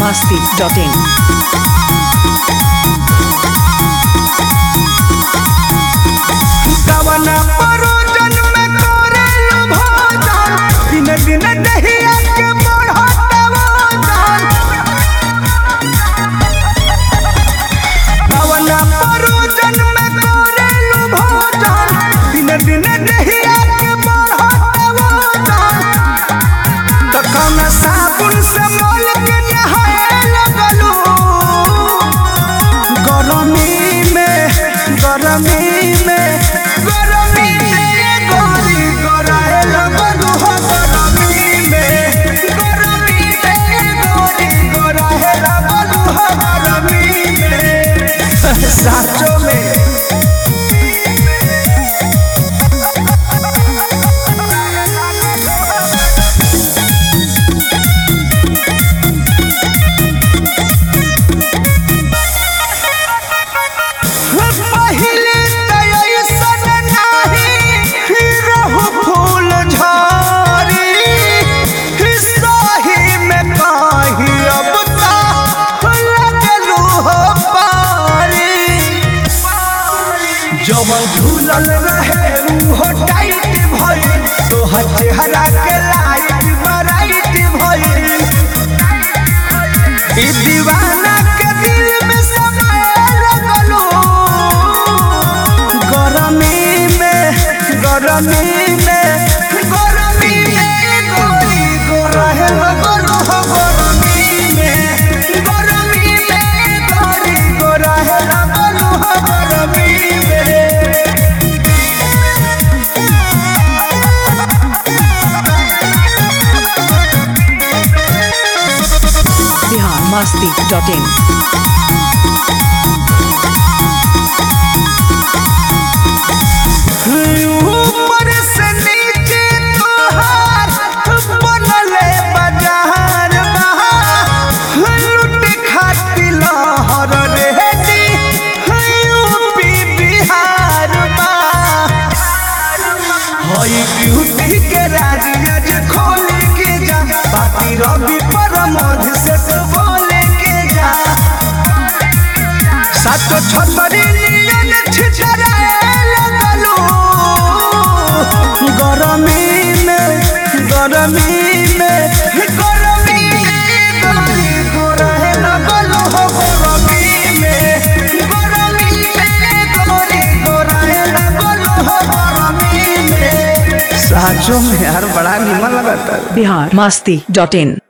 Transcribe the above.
biharmasti.in कवना परोजन में करेलु भोजन दिन दिन दहिया के बढ़त वजन। कवना परोजन में करेलु भोजन दिन दिन दहिया के बढ़त वजन। तो कौना साबुन से मोल के नहाए लगलू गरमी में साचो में पहिले तैसन नाही रहु फूल झरी सही में कही अब ता लगलू हो पारी। जब झूलल रहे हो टाइट भइल तोहर चेहरा के लाइट बराइट भइल। ई दीवाना के दिल में समाए लगलू गरमी में गोरी गोरहे लगलू हो गरमी में गोरी गोरहे लगलू हो गरमी में। biharmasti.in ऊपर से नीचे तोहार बनले बाजार बहा लूट खाती लहर रेडी यूपी बिहार बा। हई ब्यूटी के राज आज खोल के जा बाती रवि परमोध से तो बोले के जा। सातो छतरी नियन छिछराए लगलू गरमी में गोरहे लगलू हो गरमी में गोरहे लगलू हो गरमी में। साचो में यार बड़ा निमन लगता है। biharmasti.in